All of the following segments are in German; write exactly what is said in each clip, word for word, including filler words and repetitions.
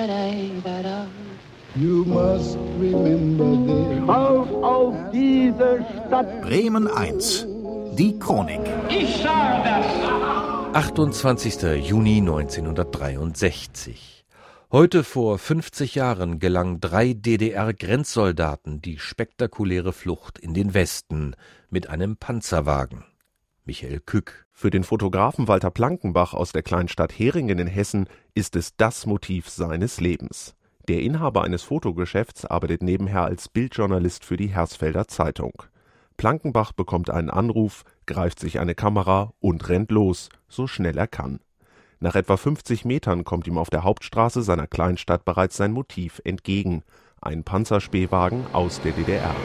You must remember this. Auf, auf diese Stadt! Bremen eins. Die Chronik. Ich sage das! achtundzwanzigster Juni neunzehnhundertdreiundsechzig. Heute vor fünfzig Jahren gelang drei D D R-Grenzsoldaten die spektakuläre Flucht in den Westen mit einem Panzerwagen. Michael Kück. Für den Fotografen Walter Plankenbach aus der Kleinstadt Heringen in Hessen ist es das Motiv seines Lebens. Der Inhaber eines Fotogeschäfts arbeitet nebenher als Bildjournalist für die Hersfelder Zeitung. Plankenbach bekommt einen Anruf, greift sich eine Kamera und rennt los, so schnell er kann. Nach etwa fünfzig Metern kommt ihm auf der Hauptstraße seiner Kleinstadt bereits sein Motiv entgegen, ein Panzerspähwagen aus der D D R.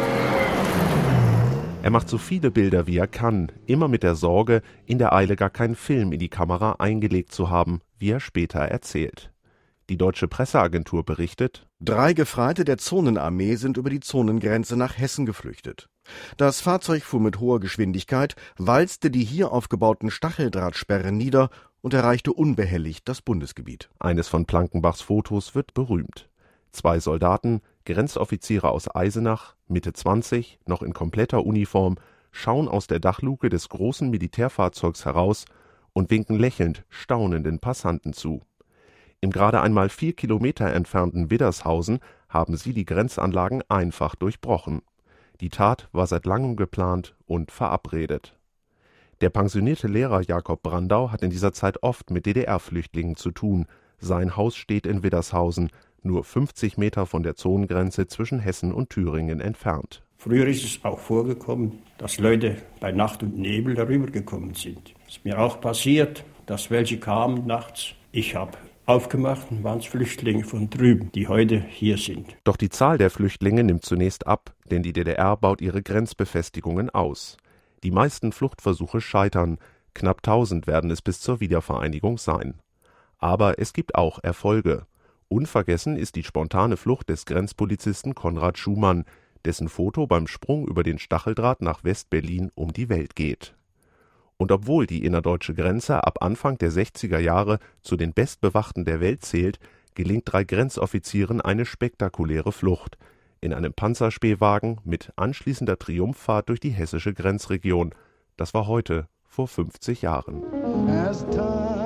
Er macht so viele Bilder, wie er kann, immer mit der Sorge, in der Eile gar keinen Film in die Kamera eingelegt zu haben, wie er später erzählt. Die deutsche Presseagentur berichtet: Drei Gefreite der Zonenarmee sind über die Zonengrenze nach Hessen geflüchtet. Das Fahrzeug fuhr mit hoher Geschwindigkeit, walzte die hier aufgebauten Stacheldrahtsperren nieder und erreichte unbehelligt das Bundesgebiet. Eines von Plankenbachs Fotos wird berühmt. Zwei Soldaten, Grenzoffiziere aus Eisenach, Mitte zwanzig, noch in kompletter Uniform, schauen aus der Dachluke des großen Militärfahrzeugs heraus und winken lächelnd staunenden Passanten zu. Im gerade einmal vier Kilometer entfernten Widdershausen haben sie die Grenzanlagen einfach durchbrochen. Die Tat war seit langem geplant und verabredet. Der pensionierte Lehrer Jakob Brandau hat in dieser Zeit oft mit D D R-Flüchtlingen zu tun. Sein Haus steht in Widdershausen, nur fünfzig Meter von der Zonengrenze zwischen Hessen und Thüringen entfernt. Früher ist es auch vorgekommen, dass Leute bei Nacht und Nebel darüber gekommen sind. Es ist mir auch passiert, dass welche kamen nachts. Ich habe aufgemacht und waren es Flüchtlinge von drüben, die heute hier sind. Doch die Zahl der Flüchtlinge nimmt zunächst ab, denn die D D R baut ihre Grenzbefestigungen aus. Die meisten Fluchtversuche scheitern, knapp tausend werden es bis zur Wiedervereinigung sein. Aber es gibt auch Erfolge. Unvergessen ist die spontane Flucht des Grenzpolizisten Konrad Schumann, dessen Foto beim Sprung über den Stacheldraht nach West-Berlin um die Welt geht. Und obwohl die innerdeutsche Grenze ab Anfang der sechziger Jahre zu den bestbewachten der Welt zählt, gelingt drei Grenzoffizieren eine spektakuläre Flucht in einem Panzerspähwagen mit anschließender Triumphfahrt durch die hessische Grenzregion. Das war heute vor fünfzig Jahren. As time